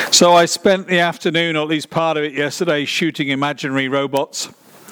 So I spent the afternoon, or at least part of it yesterday, shooting imaginary robots.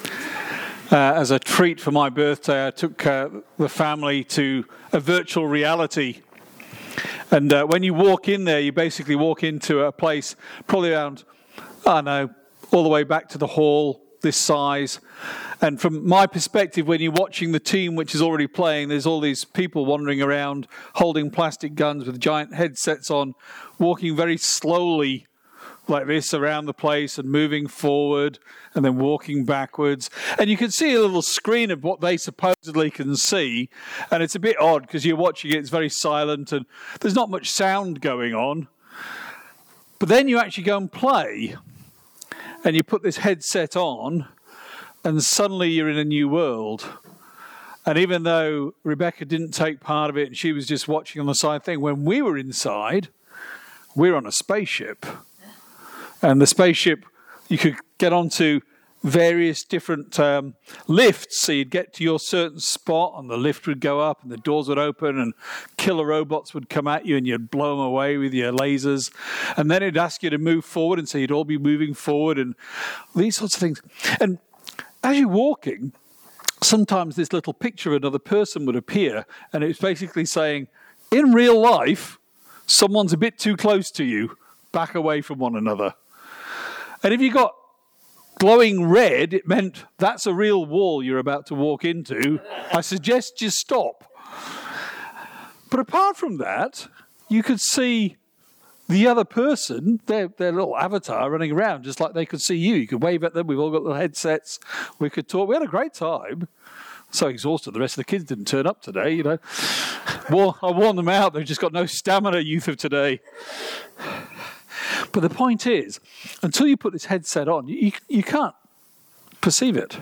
As a treat for my birthday, I took the family to a virtual reality. And when you walk in there, you basically walk into a place probably around, I don't know, all the way back to the hall, this size. And from my perspective, when you're watching the team which is already playing, there's all these people wandering around, holding plastic guns with giant headsets on, walking very slowly like this around the place and moving forward and then walking backwards. And you can see a little screen of what they supposedly can see. And it's a bit odd because you're watching it, it's very silent and there's not much sound going on. But then you actually go and play and you put this headset on and suddenly you're in a new world. And even though Rebecca didn't take part of it and she was just watching on the side thing, when we were inside, we're on a spaceship. And the spaceship, you could get onto various different lifts. So you'd get to your certain spot and the lift would go up and the doors would open and killer robots would come at you and you'd blow them away with your lasers. And then it'd ask you to move forward, and so you'd all be moving forward and these sorts of things. And as you're walking, sometimes this little picture of another person would appear, and it's basically saying, in real life, someone's a bit too close to you, back away from one another. And if you got glowing red, it meant that's a real wall you're about to walk into. I suggest you stop. But apart from that, you could see the other person, their little avatar running around, just like they could see you. You could wave at them. We've all got little headsets. We could talk. We had a great time. So exhausted. The rest of the kids didn't turn up today, you know. I warned them out. They've just got no stamina, youth of today. But the point is, until you put this headset on, you can't perceive it.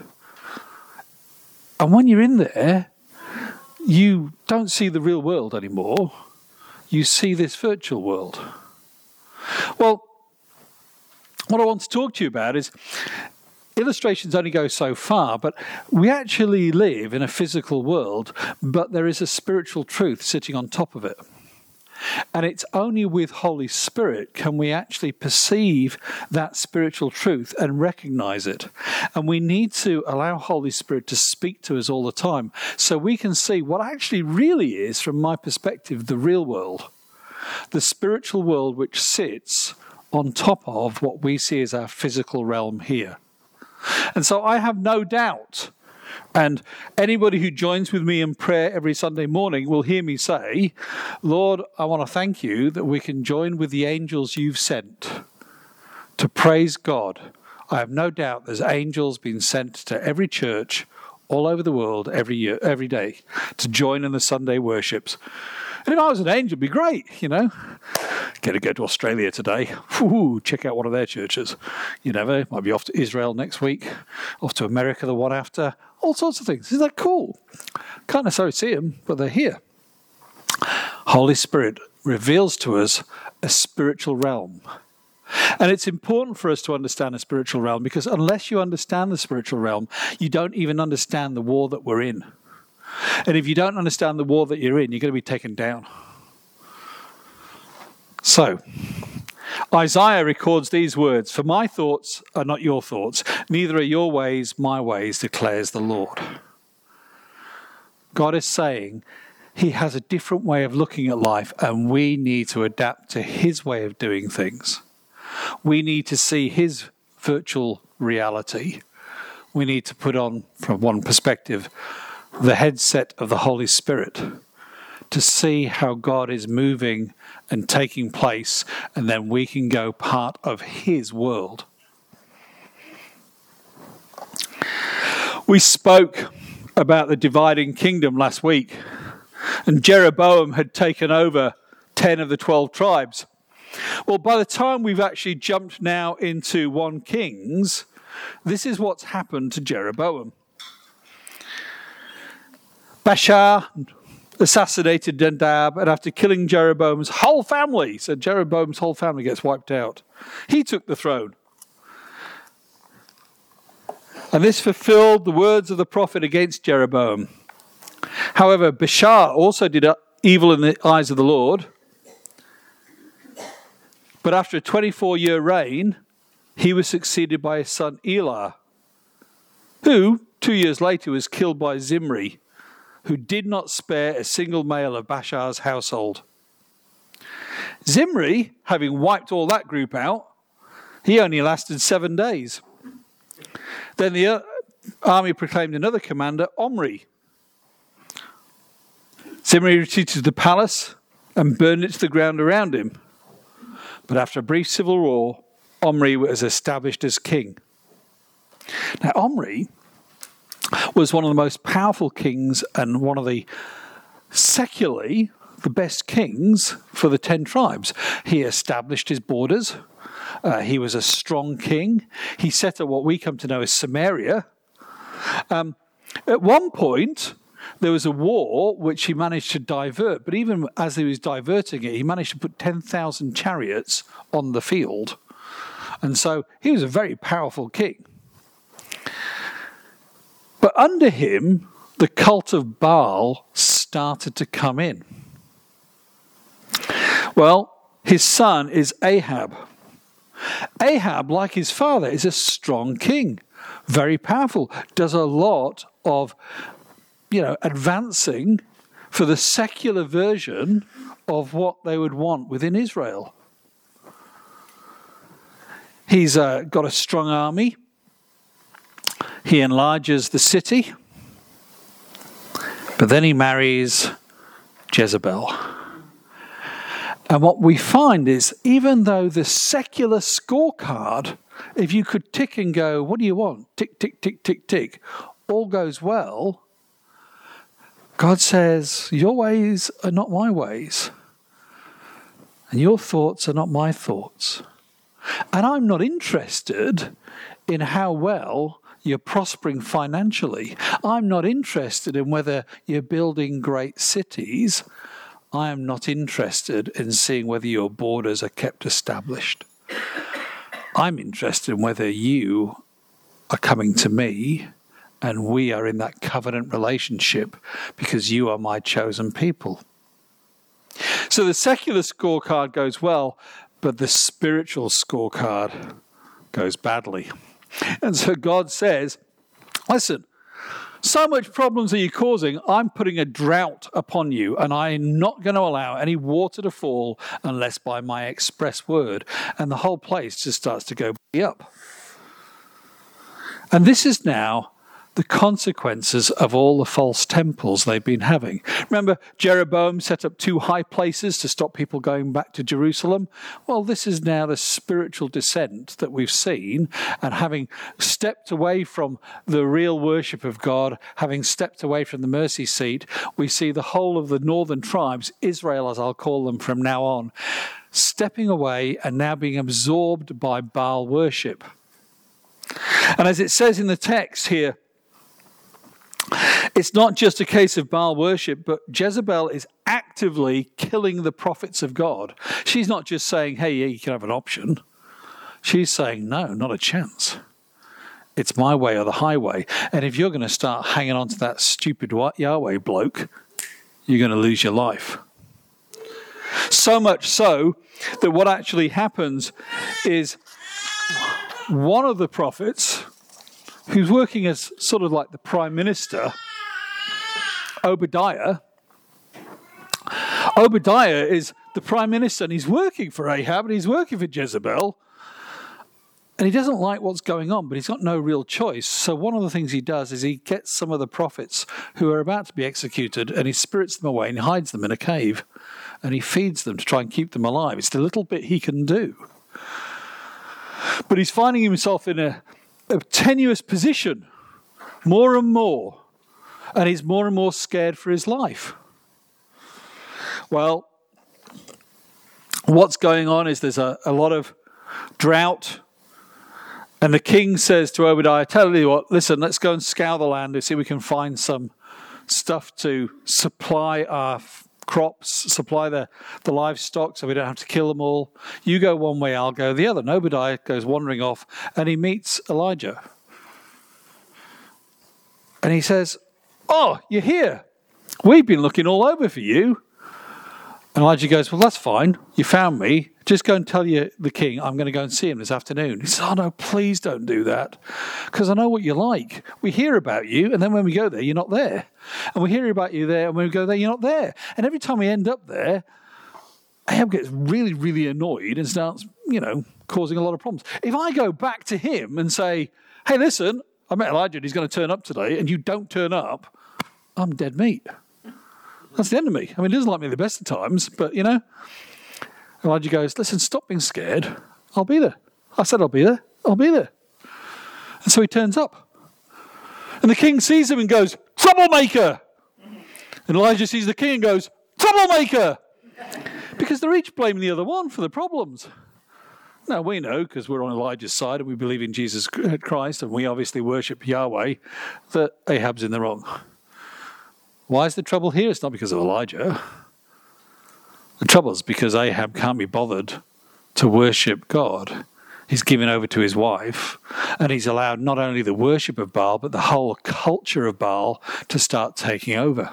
And when you're in there, you don't see the real world anymore. You see this virtual world. Well, what I want to talk to you about is illustrations only go so far, but we actually live in a physical world, but there is a spiritual truth sitting on top of it. And it's only with Holy Spirit can we actually perceive that spiritual truth and recognize it. And we need to allow Holy Spirit to speak to us all the time so we can see what actually really is, from my perspective, the real world. The spiritual world which sits on top of what we see as our physical realm here. And so I have no doubt, and anybody who joins with me in prayer every Sunday morning will hear me say, Lord, I want to thank you that we can join with the angels you've sent to praise God. I have no doubt there's angels being sent to every church all over the world every year, every day, to join in the Sunday worships. And if I was an angel, it'd be great, you know. Get to go to Australia today. Ooh, check out one of their churches. You never. Might be off to Israel next week. Off to America the one after. All sorts of things. Isn't that cool? Can't necessarily see them, but they're here. Holy Spirit reveals to us a spiritual realm. And it's important for us to understand the spiritual realm, because unless you understand the spiritual realm, you don't even understand the war that we're in. And if you don't understand the war that you're in, you're going to be taken down. So, Isaiah records these words, "For my thoughts are not your thoughts, neither are your ways my ways, declares the Lord." God is saying he has a different way of looking at life, and we need to adapt to his way of doing things. We need to see his virtual reality. We need to put on, from one perspective, the headset of the Holy Spirit to see how God is moving and taking place, and then we can go part of his world. We spoke about the dividing kingdom last week, and Jeroboam had taken over 10 of the 12 tribes. Well, by the time we've actually jumped now into 1 Kings, this is what's happened to Jeroboam. Baasha assassinated Nadab, and after killing Jeroboam's whole family, so Jeroboam's whole family gets wiped out, he took the throne. And this fulfilled the words of the prophet against Jeroboam. However, Baasha also did evil in the eyes of the Lord. But after a 24-year reign, he was succeeded by his son Elah, who 2 years later was killed by Zimri, who did not spare a single male of Baasha's household. Zimri, having wiped all that group out, he only lasted 7 days. Then the army proclaimed another commander, Omri. Zimri retreated to the palace and burned it to the ground around him. But after a brief civil war, Omri was established as king. Now, Omri was one of the most powerful kings and one of the secularly the best kings for the 10 tribes. He established his borders. He was a strong king. He set up what we come to know as Samaria. At one point, there was a war which he managed to divert, but even as he was diverting it, he managed to put 10,000 chariots on the field. And so he was a very powerful king. But under him, the cult of Baal started to come in. Well, his son is Ahab. Ahab, like his father, is a strong king, very powerful, does a lot of, advancing for the secular version of what they would want within Israel. He's got a strong army. He enlarges the city. But then he marries Jezebel. And what we find is, even though the secular scorecard, if you could tick and go, what do you want? Tick, tick, tick, tick, tick. All goes well. God says, your ways are not my ways. And your thoughts are not my thoughts. And I'm not interested in how well you're prospering financially. I'm not interested in whether you're building great cities. I am not interested in seeing whether your borders are kept established. I'm interested in whether you are coming to me and we are in that covenant relationship because you are my chosen people. So the secular scorecard goes well, but the spiritual scorecard goes badly. And so God says, listen, so much problems are you causing, I'm putting a drought upon you, and I'm not going to allow any water to fall unless by my express word. And the whole place just starts to go up. And this is now the consequences of all the false temples they've been having. Remember, Jeroboam set up 2 high places to stop people going back to Jerusalem? Well, this is now the spiritual descent that we've seen, and having stepped away from the real worship of God, having stepped away from the mercy seat, we see the whole of the northern tribes, Israel as I'll call them from now on, stepping away and now being absorbed by Baal worship. And as it says in the text here, it's not just a case of Baal worship, but Jezebel is actively killing the prophets of God. She's not just saying, hey, yeah, you can have an option. She's saying, no, not a chance. It's my way or the highway. And if you're going to start hanging on to that stupid Yahweh bloke, you're going to lose your life. So much so that what actually happens is one of the prophets, who's working as sort of like the prime minister, Obadiah. Obadiah is the prime minister, and he's working for Ahab, and he's working for Jezebel. And he doesn't like what's going on, but he's got no real choice. So one of the things he does is he gets some of the prophets who are about to be executed, and he spirits them away and hides them in a cave. And he feeds them to try and keep them alive. It's the little bit he can do. But he's finding himself in a tenuous position, more and more, and he's more and more scared for his life. Well, what's going on is there's a lot of drought, and the king says to Obadiah, tell you what, listen, let's go and scour the land and see if we can find some stuff to supply our crops, supply the livestock so we don't have to kill them all. You go one way, I'll go the other. And Obadiah goes wandering off, and he meets Elijah. And he says, oh, you're here. We've been looking all over for you. And Elijah goes, well, that's fine. You found me. Just go and tell the king I'm going to go and see him this afternoon. He says, oh, no, please don't do that. Because I know what you're like. We hear about you, and then when we go there, you're not there. And we hear about you there, and when we go there, you're not there. And every time we end up there, Ahab gets really, really annoyed and starts, causing a lot of problems. If I go back to him and say, hey, listen, I met Elijah and he's going to turn up today, and you don't turn up, I'm dead meat. That's the end of me. I mean, he doesn't like me the best of times, but, Elijah goes, listen, stop being scared. I'll be there. I said I'll be there. I'll be there. And so he turns up. And the king sees him and goes, troublemaker. And Elijah sees the king and goes, troublemaker. Because they're each blaming the other one for the problems. Now, we know, because we're on Elijah's side and we believe in Jesus Christ and we obviously worship Yahweh, that Ahab's in the wrong. Why is the trouble here? It's not because of Elijah. The trouble is because Ahab can't be bothered to worship God. He's given over to his wife, and he's allowed not only the worship of Baal, but the whole culture of Baal to start taking over.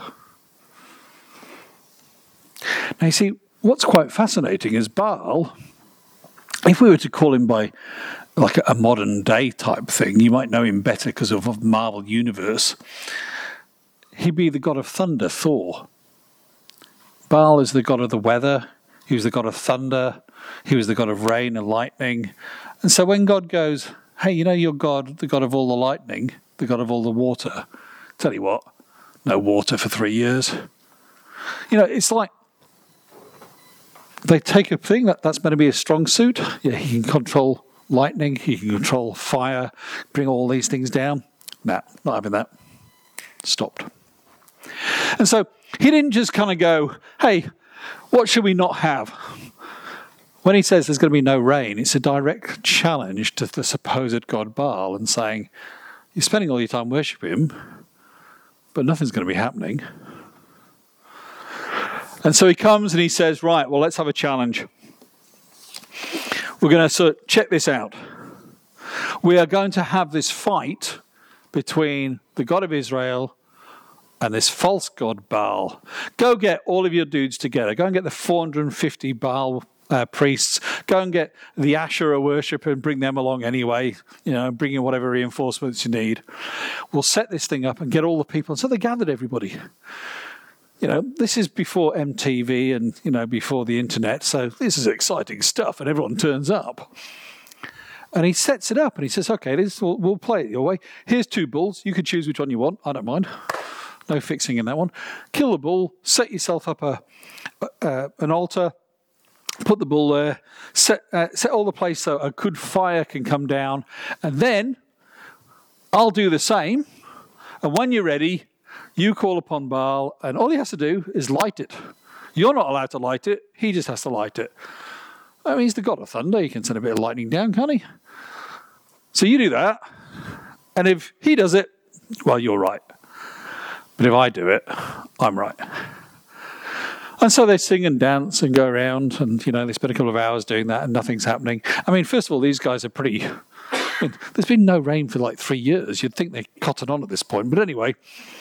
Now, you see, what's quite fascinating is Baal, if we were to call him by like a modern day type thing, you might know him better because of Marvel Universe. He'd be the god of thunder, Thor. Baal is the god of the weather. He was the god of thunder. He was the god of rain and lightning. And so when God goes, hey, you're God, the god of all the lightning, the god of all the water. Tell you what, no water for 3 years. It's like they take a thing that's meant to be a strong suit. Yeah, he can control lightning. He can control fire, bring all these things down. Nah, not having that. Stopped. And so he didn't just kind of go, hey, what should we not have? When he says there's going to be no rain, it's a direct challenge to the supposed god Baal and saying, you're spending all your time worshipping him, but nothing's going to be happening. And so he comes and he says, right, well, let's have a challenge. We're going to check this out. We are going to have this fight between the God of Israel and this false god Baal. Go get all of your dudes together. Go and get the 450 Baal priests. Go and get the Asherah worshipper and bring them along anyway. Bring in whatever reinforcements you need. We'll set this thing up and get all the people. And so they gathered everybody. This is before MTV and, before the internet. So this is exciting stuff and everyone turns up. And he sets it up and he says, okay, we'll play it your way. Here's 2 bulls. You can choose which one you want. I don't mind. No fixing in that one. Kill the bull. Set yourself up an altar. Put the bull there. Set all the place so a good fire can come down. And then I'll do the same. And when you're ready, you call upon Baal. And all he has to do is light it. You're not allowed to light it. He just has to light it. I mean, he's the god of thunder. He can send a bit of lightning down, can't he? So you do that. And if he does it, well, you're right. But if I do it, I'm right. And so they sing and dance and go around and, they spend a couple of hours doing that and nothing's happening. I mean, first of all, these guys are pretty... there's been no rain for like 3 years. You'd think they cotton on at this point. But anyway.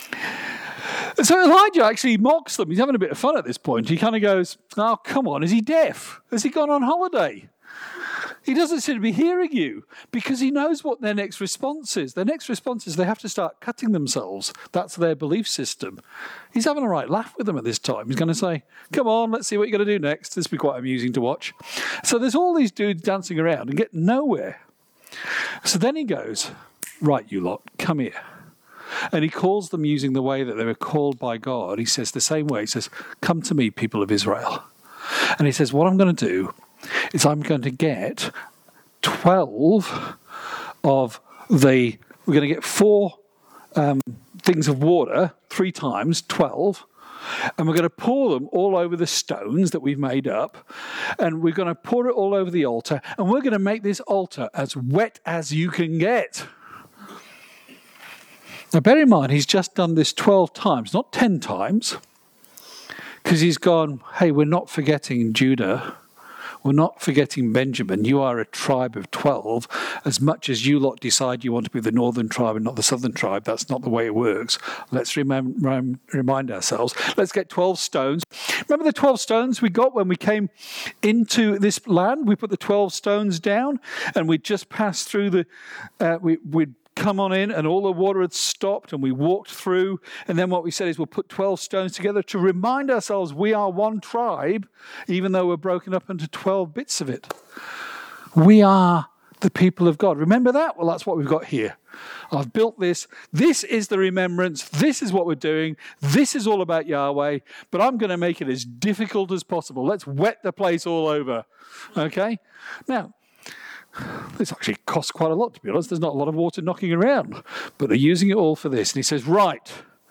So Elijah actually mocks them. He's having a bit of fun at this point. He kind of goes, oh, come on. Is he deaf? Has he gone on holiday? He doesn't seem to be hearing you because he knows what their next response is. Their next response is they have to start cutting themselves. That's their belief system. He's having a right laugh with them at this time. He's going to say, come on, let's see what you're going to do next. This will be quite amusing to watch. So there's all these dudes dancing around and get nowhere. So then he goes, right, you lot, come here. And he calls them using the way that they were called by God. He says the same way. He says, come to me, people of Israel. And he says, what I'm going to do is I'm going to get 12 of we're going to get 4 things of water, 3 times, 12, and we're going to pour them all over the stones that we've made up, and we're going to pour it all over the altar, and we're going to make this altar as wet as you can get. Now, bear in mind, he's just done this 12 times, not 10 times, because he's gone, hey, we're not forgetting Judah. We're not forgetting Benjamin. You are a tribe of 12. As much as you lot decide you want to be the northern tribe and not the southern tribe, that's not the way it works. Let's remind ourselves. Let's get 12 stones. Remember the 12 stones we got when we came into this land? We put the 12 stones down and we just passed through we'd come on in and all the water had stopped and we walked through. And then what we said is we'll put 12 stones together to remind ourselves we are one tribe, even though we're broken up into 12 bits of it. We are the people of God. Remember that? Well, that's what we've got here. I've built this. This is the remembrance. This is what we're doing. This is all about Yahweh. But I'm going to make it as difficult as possible. Let's wet the place all over. Okay? Now, this actually costs quite a lot, to be honest. There's not a lot of water knocking around. But they're using it all for this. And he says, right,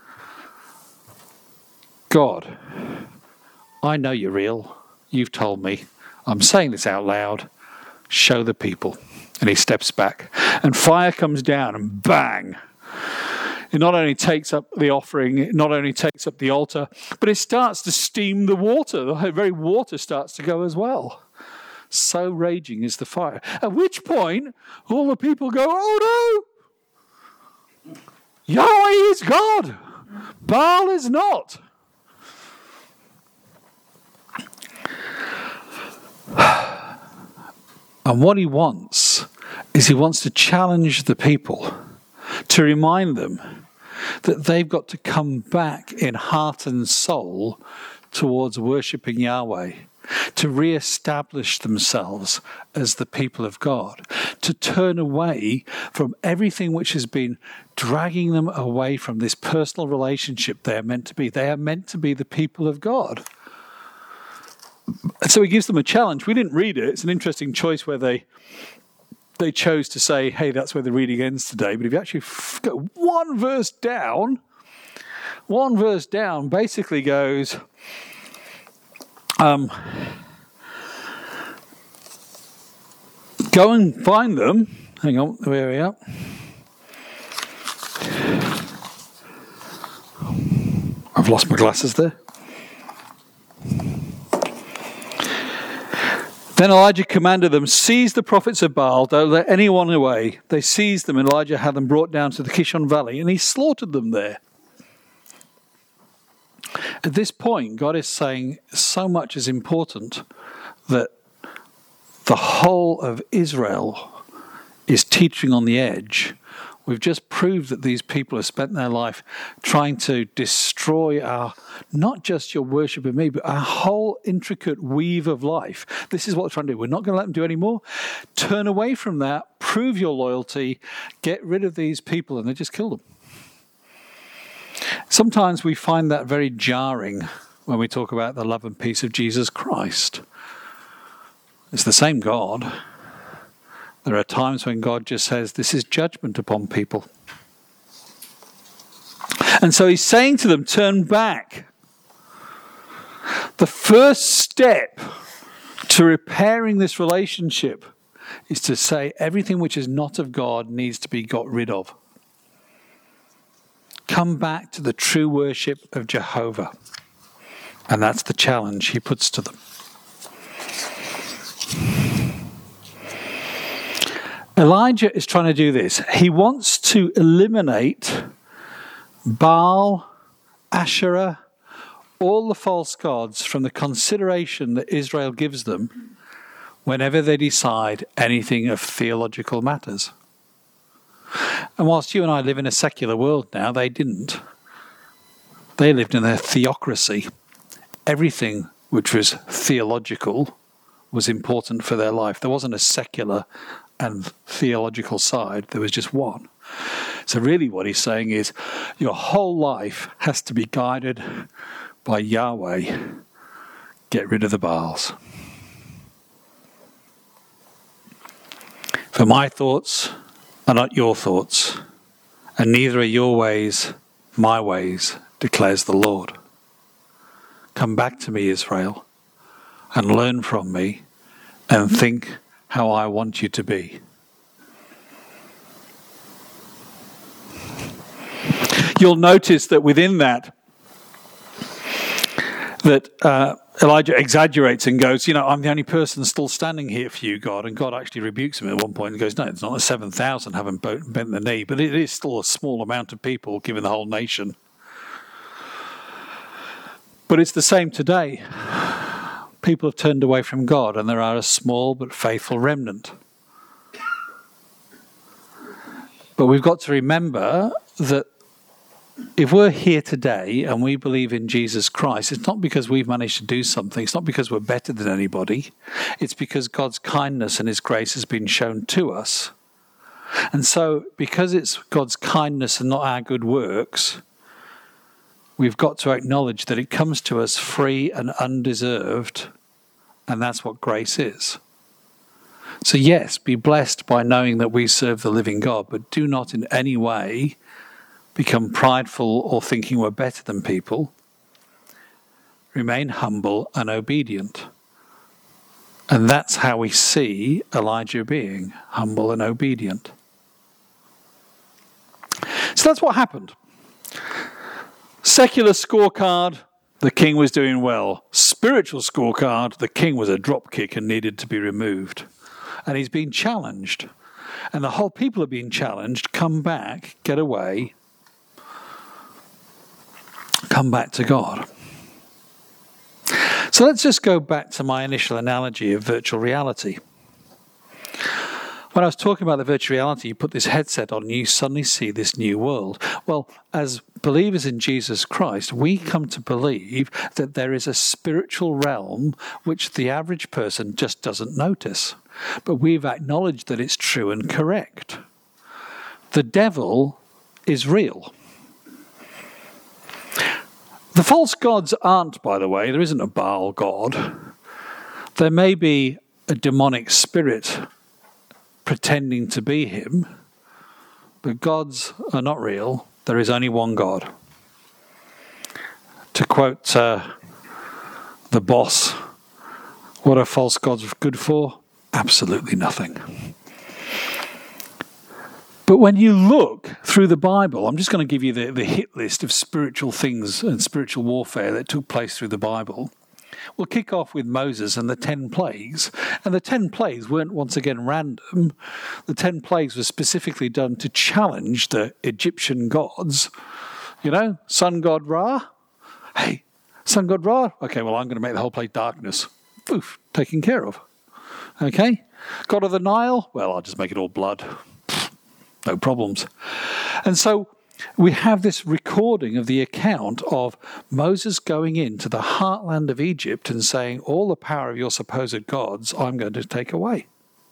God, I know you're real. You've told me. I'm saying this out loud. Show the people. And he steps back. And fire comes down and bang. It not only takes up the offering, it not only takes up the altar, but it starts to steam the water. The very water starts to go as well. So raging is the fire. At which point, all the people go, oh no! Yahweh is God! Baal is not! And what he wants is he wants to challenge the people, to remind them that they've got to come back in heart and soul towards worshipping Yahweh, to re-establish themselves as the people of God, to turn away from everything which has been dragging them away from this personal relationship they are meant to be. They are meant to be the people of God. And so he gives them a challenge. We didn't read it. It's an interesting choice where they chose to say, hey, that's where the reading ends today. But if you actually go one verse down basically goes, go and find them. Hang on, where are we at? I've lost my glasses there. Then Elijah commanded them, seize the prophets of Baal, don't let anyone away. They seized them, and Elijah had them brought down to the Kishon Valley, and he slaughtered them there. At this point, God is saying so much is important that the whole of Israel is teetering on the edge. We've just proved that these people have spent their life trying to destroy not just your worship of me, but our whole intricate weave of life. This is what we're trying to do. We're not going to let them do any more. Turn away from that, prove your loyalty, get rid of these people, and they just kill them. Sometimes we find that very jarring when we talk about the love and peace of Jesus Christ. It's the same God. There are times when God just says, this is judgment upon people. And so he's saying to them, turn back. The first step to repairing this relationship is to say everything which is not of God needs to be got rid of. Come back to the true worship of Jehovah. And that's the challenge he puts to them. Elijah is trying to do this. He wants to eliminate Baal, Asherah, all the false gods from the consideration that Israel gives them whenever they decide anything of theological matters. And whilst you and I live in a secular world now, they didn't. They lived in a theocracy. Everything which was theological was important for their life. There wasn't a secular and theological side. There was just one. So really what he's saying is your whole life has to be guided by Yahweh. Get rid of the Baals. For my thoughts are not your thoughts, and neither are your ways my ways, declares the Lord. Come back to me, Israel, and learn from me, and think how I want you to be. You'll notice that within that Elijah exaggerates and goes, I'm the only person still standing here for you, God. And God actually rebukes him at one point and goes, no, it's not the 7,000 haven't bent the knee, but it is still a small amount of people given the whole nation. But it's the same today. People have turned away from God, and there are a small but faithful remnant. But we've got to remember that if we're here today and we believe in Jesus Christ, it's not because we've managed to do something. It's not because we're better than anybody. It's because God's kindness and his grace has been shown to us. And so, because it's God's kindness and not our good works, we've got to acknowledge that it comes to us free and undeserved, and that's what grace is. So yes, be blessed by knowing that we serve the living God, but do not in any way become prideful or thinking we're better than people. Remain humble and obedient. And that's how we see Elijah being humble and obedient. So that's what happened. Secular scorecard, the king was doing well. Spiritual scorecard, the king was a dropkick and needed to be removed. And he's been challenged. And the whole people are being challenged. Come back, get away. Come back to God. So let's just go back to my initial analogy of virtual reality. When I was talking about the virtual reality, you put this headset on and you suddenly see this new world. Well, as believers in Jesus Christ, we come to believe that there is a spiritual realm which the average person just doesn't notice. But we've acknowledged that it's true and correct. The devil is real. The false gods aren't, by the way, there isn't a Baal god. There may be a demonic spirit pretending to be him, but gods are not real. There is only one God. To quote the boss, what are false gods good for? Absolutely nothing. But when you look through the Bible, I'm just going to give you the hit list of spiritual things and spiritual warfare that took place through the Bible. We'll kick off with Moses and the 10 plagues. And the 10 plagues weren't once again random. The 10 plagues were specifically done to challenge the Egyptian gods. Sun god Ra. Hey, sun god Ra. Okay, well, I'm going to make the whole place darkness. Poof, taken care of. Okay, God of the Nile. Well, I'll just make it all blood. No problems. And so we have this recording of the account of Moses going into the heartland of Egypt and saying, all the power of your supposed gods, I'm going to take away.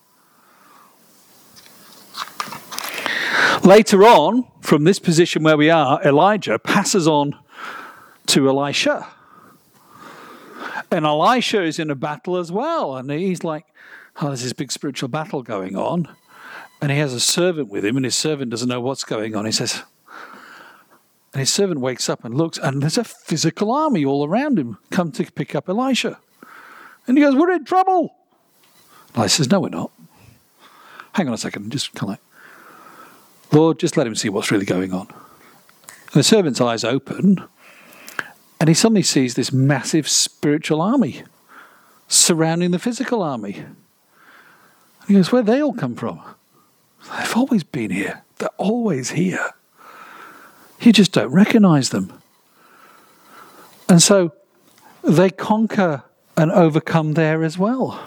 Later on, from this position where we are, Elijah passes on to Elisha. And Elisha is in a battle as well. And he's like, there's this big spiritual battle going on. And he has a servant with him, and his servant doesn't know what's going on. He says, and his servant wakes up and looks, and there's a physical army all around him come to pick up Elisha. And he goes, we're in trouble. Elisha says, no, we're not. Hang on a second, just kind of like, Lord, just let him see what's really going on. And the servant's eyes open, and he suddenly sees this massive spiritual army surrounding the physical army. And he goes, where'd they all come from? They've always been here. They're always here. You just don't recognize them. And so they conquer and overcome there as well.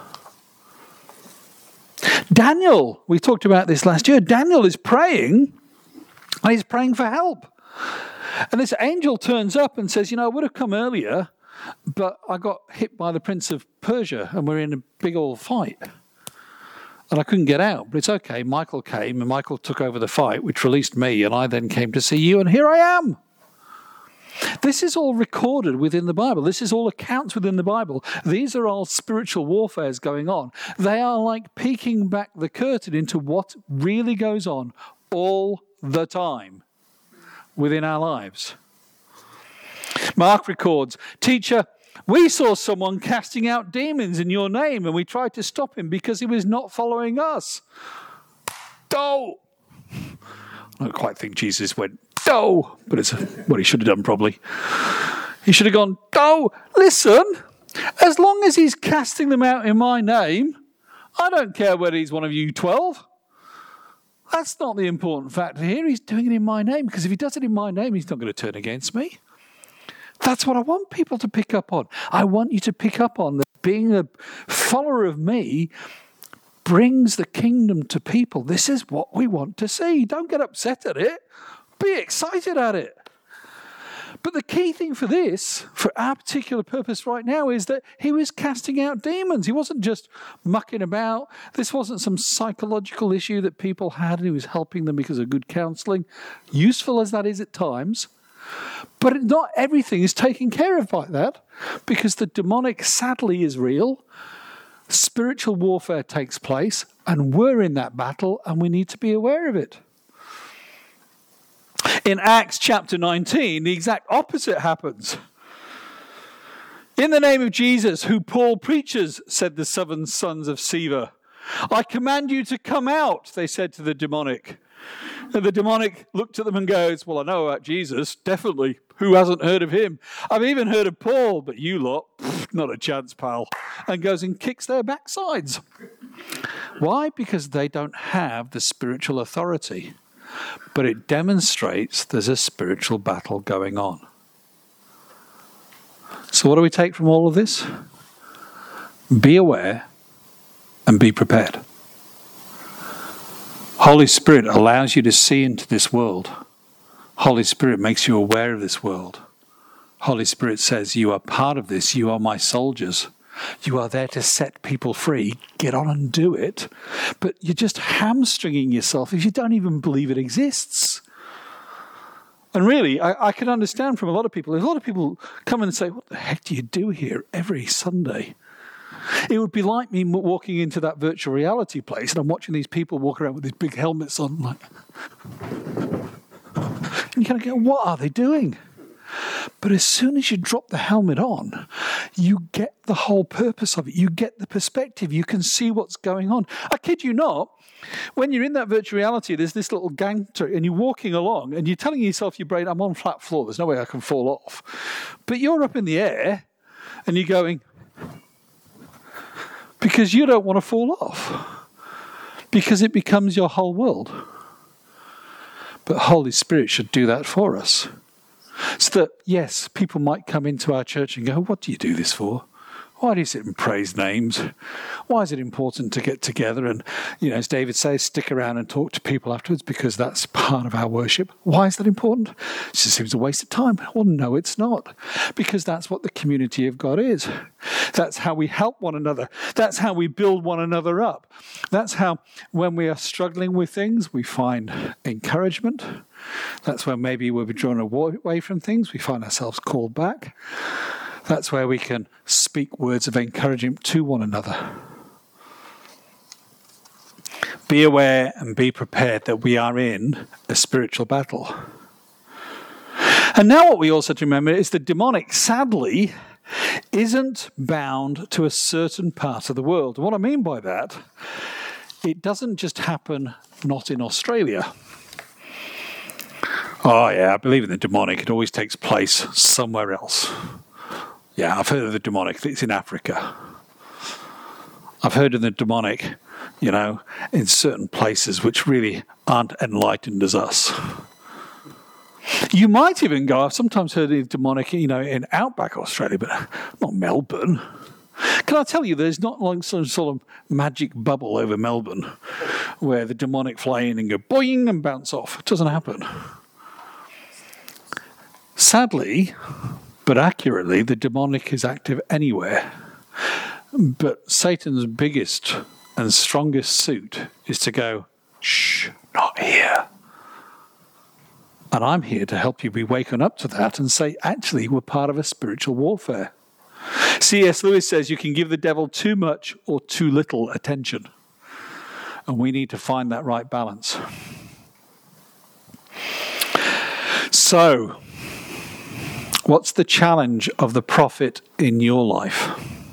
Daniel, we talked about this last year. Daniel is praying, and he's praying for help. And this angel turns up and says, I would have come earlier, but I got hit by the Prince of Persia, and we're in a big old fight. And I couldn't get out, but it's okay. Michael came, and Michael took over the fight, which released me, and I then came to see you, and here I am. This is all recorded within the Bible. This is all accounts within the Bible. These are all spiritual warfares going on. They are like peeking back the curtain into what really goes on all the time within our lives. Mark records, Teacher, we saw someone casting out demons in your name, and we tried to stop him because he was not following us. Oh! I don't quite think Jesus went, oh! But it's what he should have done probably. He should have gone, oh, listen, As long as he's casting them out in my name, I don't care whether he's one of you 12. That's not the important factor here. He's doing it in my name, because if he does it in my name, he's not going to turn against me. That's what I want people to pick up on. I want you to pick up on that being a follower of me brings the kingdom to people. This is what we want to see. Don't get upset at it. Be excited at it. But the key thing for this, for our particular purpose right now, is that he was casting out demons. He wasn't just mucking about. This wasn't some psychological issue that people had and he was helping them because of good counselling, useful as that is at times. But not everything is taken care of by that, because the demonic, sadly, is real. Spiritual warfare takes place, and we're in that battle, and we need to be aware of it. In Acts chapter 19, the exact opposite happens. In the name of Jesus, who Paul preaches, said the 7 sons of Sceva. I command you to come out, they said to the demonic. And the demonic looked at them and goes, well, I know about Jesus, definitely. Who hasn't heard of him? I've even heard of Paul, but you lot, not a chance, pal. And goes and kicks their backsides. Why? Because they don't have the spiritual authority. But it demonstrates there's a spiritual battle going on. So what do we take from all of this? Be aware and be prepared. Holy Spirit allows you to see into this world. Holy Spirit makes you aware of this world. Holy Spirit says, you are part of this. You are my soldiers. You are there to set people free. Get on and do it. But you're just hamstringing yourself if you don't even believe it exists. And really, I can understand from a lot of people. A lot of people come in and say, what the heck do you do here every Sunday? It would be like me walking into that virtual reality place and I'm watching these people walk around with these big helmets on. Like, and you kind of go, what are they doing? But as soon as you drop the helmet on, you get the whole purpose of it. You get the perspective. You can see what's going on. I kid you not, when you're in that virtual reality, there's this little gantry and you're walking along and you're telling yourself, your brain, I'm on flat floor. There's no way I can fall off. But you're up in the air and you're going, because you don't want to fall off. Because it becomes your whole world. But Holy Spirit should do that for us. So that, yes, people might come into our church and go, what do you do this for? Why do you sit and praise names? Why is it important to get together and, as David says, stick around and talk to people afterwards because that's part of our worship? Why is that important? It just seems a waste of time. Well, no, it's not. Because that's what the community of God is. That's how we help one another. That's how we build one another up. That's how, when we are struggling with things, we find encouragement. That's when maybe we're drawn away from things. We find ourselves called back. That's where we can speak words of encouragement to one another. Be aware and be prepared that we are in a spiritual battle. And now what we also have to remember is the demonic, sadly, isn't bound to a certain part of the world. And what I mean by that, it doesn't just happen not in Australia. Oh yeah, I believe in the demonic. It always takes place somewhere else. Yeah, I've heard of the demonic. It's in Africa. I've heard of the demonic, in certain places which really aren't enlightened as us. You might even go, I've sometimes heard of the demonic, in outback Australia, but not Melbourne. Can I tell you, there's not like some sort of magic bubble over Melbourne where the demonic fly in and go boing and bounce off. It doesn't happen. Sadly, but accurately, the demonic is active anywhere. But Satan's biggest and strongest suit is to go, shh, not here. And I'm here to help you be waken up to that and say, actually, we're part of a spiritual warfare. C.S. Lewis says you can give the devil too much or too little attention. And we need to find that right balance. So, what's the challenge of the prophet in your life?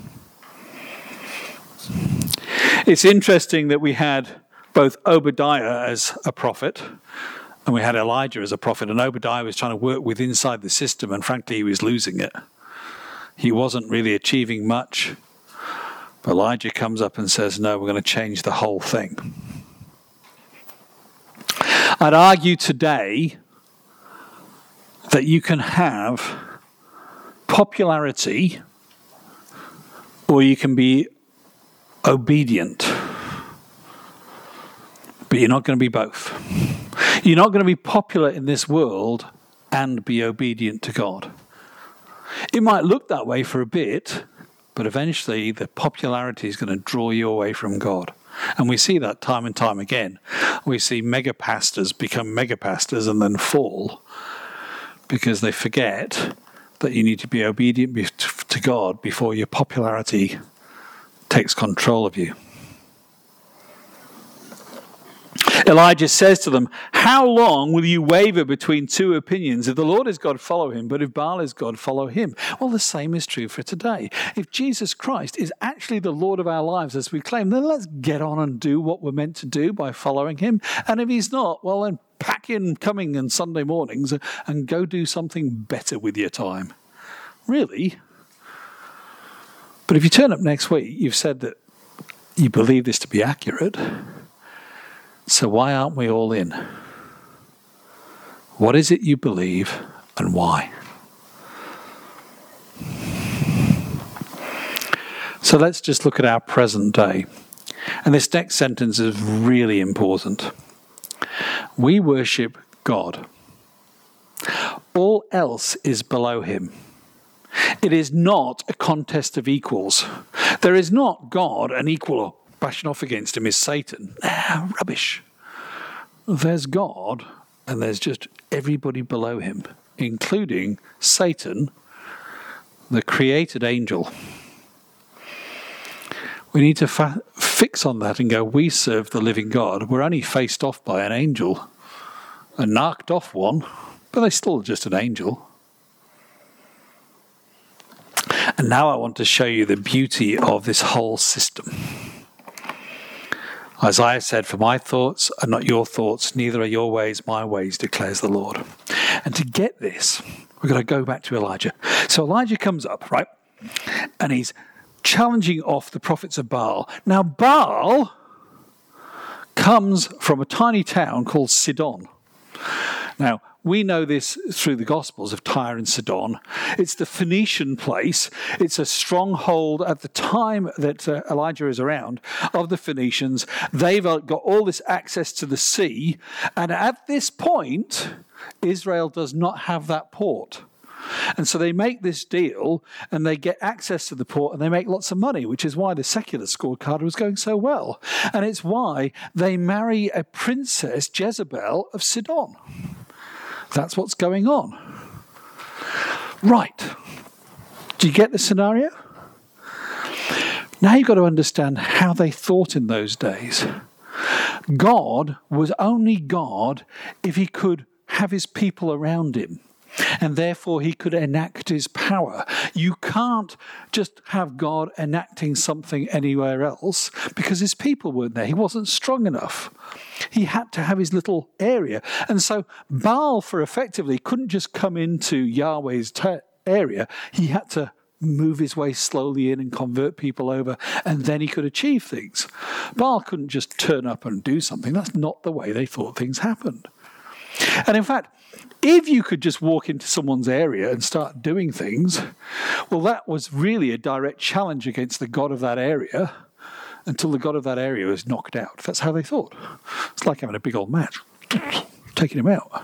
It's interesting that we had both Obadiah as a prophet and we had Elijah as a prophet, and Obadiah was trying to work with inside the system, and frankly he was losing it. He wasn't really achieving much. But Elijah comes up and says, no, we're going to change the whole thing. I'd argue today that you can have popularity or you can be obedient. But you're not going to be both. You're not going to be popular in this world and be obedient to God. It might look that way for a bit, but eventually the popularity is going to draw you away from God. And we see that time and time again. We see mega pastors become mega pastors and then fall because they forget that you need to be obedient to God before your popularity takes control of you. Elijah says to them, how long will you waver between two opinions? If the Lord is God, follow him, but if Baal is God, follow him. Well, the same is true for today. If Jesus Christ is actually the Lord of our lives, as we claim, then let's get on and do what we're meant to do by following him. And if he's not, well, then pack in coming on Sunday mornings and go do something better with your time. Really? But if you turn up next week, you've said that you believe this to be accurate. So why aren't we all in? What is it you believe and why? So let's just look at our present day. And this next sentence is really important. We worship God. All else is below him. It is not a contest of equals. There is not God an equal. Bashing off against him is Satan. Rubbish. There's God, and there's just everybody below him, including Satan, the created angel. We need to fix on that and go, we serve the living God. We're only faced off by an angel, a knocked off one, but they're still just an angel. And now I want to show you the beauty of this whole system. Isaiah said, for my thoughts are not your thoughts, neither are your ways my ways, declares the Lord. And to get this, we're going to go back to Elijah. So Elijah comes up, right? And he's challenging off the prophets of Baal. Now, Baal comes from a tiny town called Sidon. Now, we know this through the Gospels of Tyre and Sidon. It's the Phoenician place. It's a stronghold at the time that Elijah is around of the Phoenicians. They've got all this access to the sea. And at this point, Israel does not have that port. And so they make this deal and they get access to the port and they make lots of money, which is why the secular scorecard was going so well. And it's why they marry a princess, Jezebel of Sidon. That's what's going on. Right. Do you get the scenario? Now you've got to understand how they thought in those days. God was only God if he could have his people around him. And therefore he could enact his power. You can't just have God enacting something anywhere else because his people weren't there. He wasn't strong enough. He had to have his little area. And so Baal, for effectively, couldn't just come into Yahweh's area. He had to move his way slowly in and convert people over, and then he could achieve things. Baal couldn't just turn up and do something. That's not the way they thought things happened. And in fact, if you could just walk into someone's area and start doing things, well, that was really a direct challenge against the God of that area until the God of that area was knocked out. That's how they thought. It's like having a big old match, taking him out.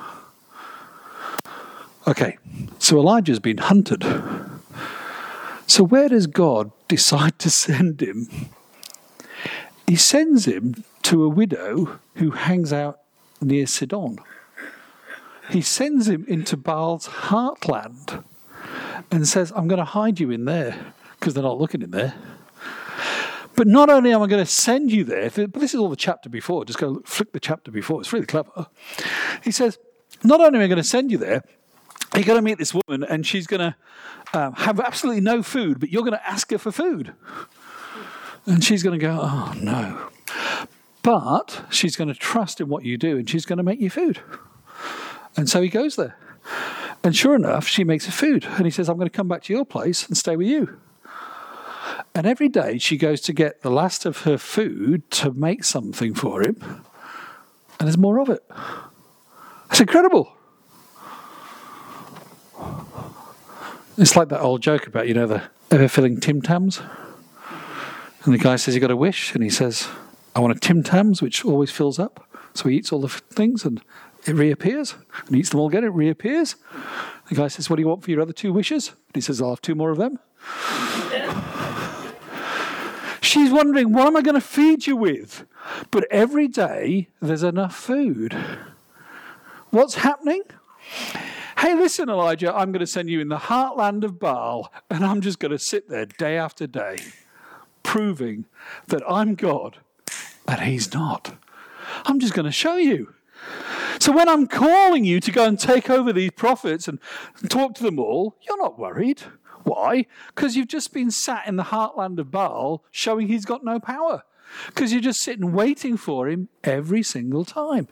Okay, so Elijah's been hunted. So where does God decide to send him? He sends him to a widow who hangs out near Sidon. He sends him into Baal's heartland and says, I'm going to hide you in there because they're not looking in there. But not only am I going to send you there, but this is all the chapter before. Just go flick the chapter before. It's really clever. He says, not only am I going to send you there, you're going to meet this woman and she's going to have absolutely no food, but you're going to ask her for food. And she's going to go, oh, no. But she's going to trust in what you do and she's going to make you food. And so he goes there. And sure enough, she makes her food. And he says, I'm going to come back to your place and stay with you. And every day she goes to get the last of her food to make something for him. And there's more of it. It's incredible. It's like that old joke about, the ever-filling Tim Tams. And the guy says, you got a wish? And he says, I want a Tim Tams, which always fills up. So he eats all the things and it reappears. And he eats them all again, it reappears. The guy says, what do you want for your other 2 wishes? And he says, I'll have 2 more of them. She's wondering, what am I going to feed you with? But every day there's enough food. What's happening? Hey, listen, Elijah, I'm going to send you in the heartland of Baal, and I'm just going to sit there day after day, proving that I'm God and he's not. I'm just going to show you. So when I'm calling you to go and take over these prophets and talk to them all, you're not worried. Why? Because you've just been sat in the heartland of Baal showing he's got no power. Because you're just sitting waiting for him every single time.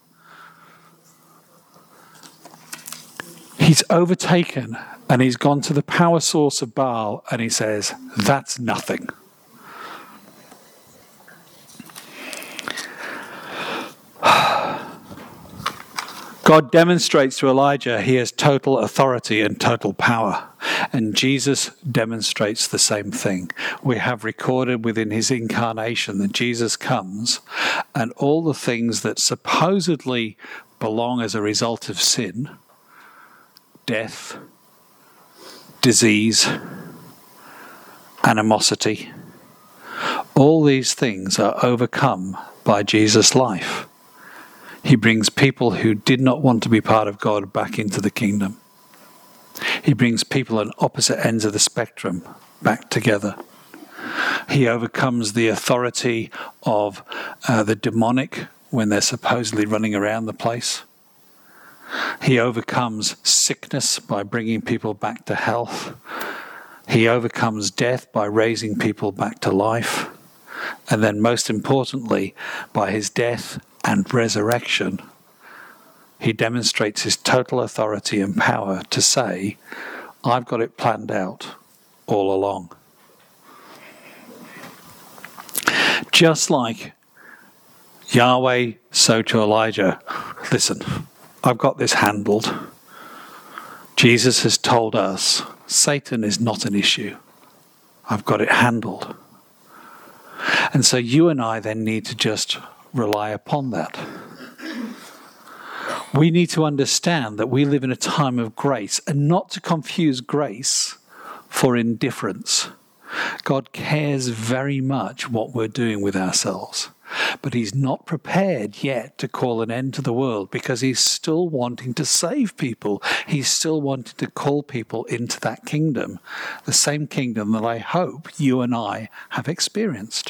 He's overtaken and he's gone to the power source of Baal and he says, that's nothing. God demonstrates to Elijah he has total authority and total power. And Jesus demonstrates the same thing. We have recorded within his incarnation that Jesus comes and all the things that supposedly belong as a result of sin, death, disease, animosity, all these things are overcome by Jesus' life. He brings people who did not want to be part of God back into the kingdom. He brings people on opposite ends of the spectrum back together. He overcomes the authority of the demonic when they're supposedly running around the place. He overcomes sickness by bringing people back to health. He overcomes death by raising people back to life. And then most importantly, by his death and resurrection, he demonstrates his total authority and power to say, I've got it planned out all along. Just like Yahweh, so to Elijah, listen, I've got this handled. Jesus has told us, Satan is not an issue. I've got it handled. And so you and I then need to just rely upon that. We need to understand that we live in a time of grace and not to confuse grace for indifference. God cares very much what we're doing with ourselves, but he's not prepared yet to call an end to the world because he's still wanting to save people. He's still wanting to call people into that kingdom, the same kingdom that I hope you and I have experienced.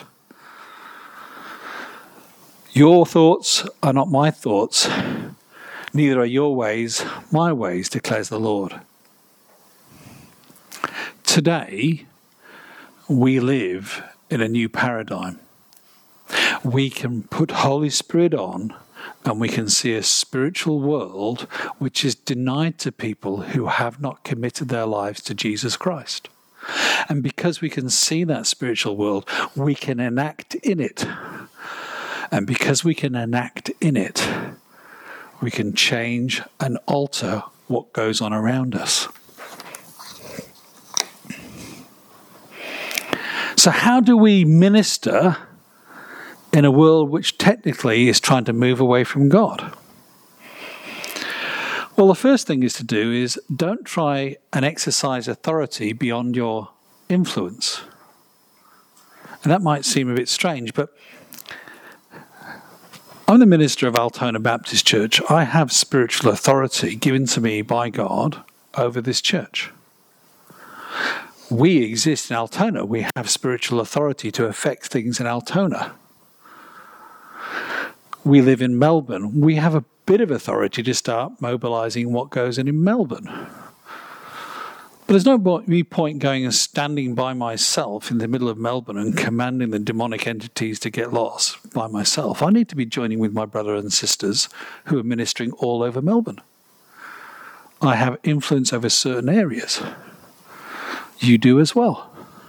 Your thoughts are not my thoughts. Neither are your ways my ways, declares the Lord. Today, we live in a new paradigm. We can put Holy Spirit on and we can see a spiritual world which is denied to people who have not committed their lives to Jesus Christ. And because we can see that spiritual world, we can enact in it. And because we can enact in it, we can change and alter what goes on around us. So how do we minister in a world which technically is trying to move away from God? Well, the first thing is to do is don't try and exercise authority beyond your influence. And that might seem a bit strange, but I'm the minister of Altona Baptist Church. I have spiritual authority given to me by God over this church. We exist in Altona. We have spiritual authority to affect things in Altona. We live in Melbourne. We have a bit of authority to start mobilising what goes in Melbourne. But there's no point going and standing by myself in the middle of Melbourne and commanding the demonic entities to get lost by myself. I need to be joining with my brothers and sisters who are ministering all over Melbourne. I have influence over certain areas. You do as well.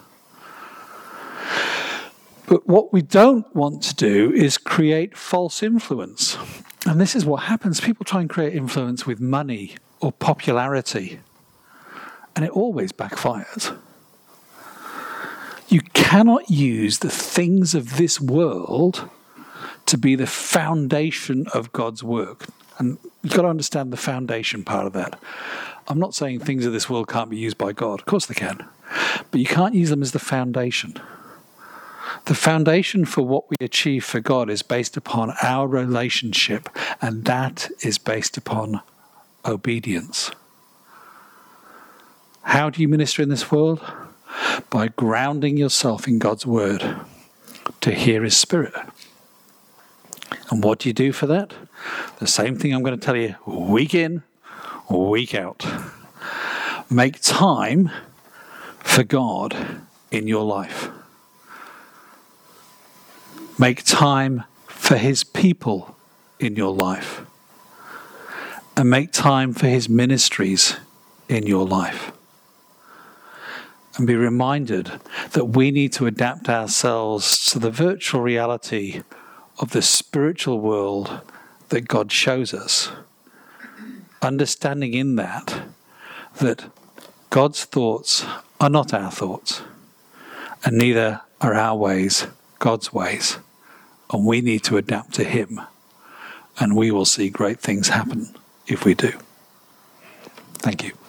But what we don't want to do is create false influence. And this is what happens. People try and create influence with money or popularity. And it always backfires. You cannot use the things of this world to be the foundation of God's work. And you've got to understand the foundation part of that. I'm not saying things of this world can't be used by God. Of course they can. But you can't use them as the foundation. The foundation for what we achieve for God is based upon our relationship, and that is based upon obedience. How do you minister in this world? By grounding yourself in God's word to hear his spirit. And what do you do for that? The same thing I'm going to tell you week in, week out. Make time for God in your life. Make time for his people in your life. And make time for his ministries in your life. And be reminded that we need to adapt ourselves to the virtual reality of the spiritual world that God shows us. Understanding in that God's thoughts are not our thoughts, and neither are our ways God's ways. And we need to adapt to him, and we will see great things happen if we do. Thank you.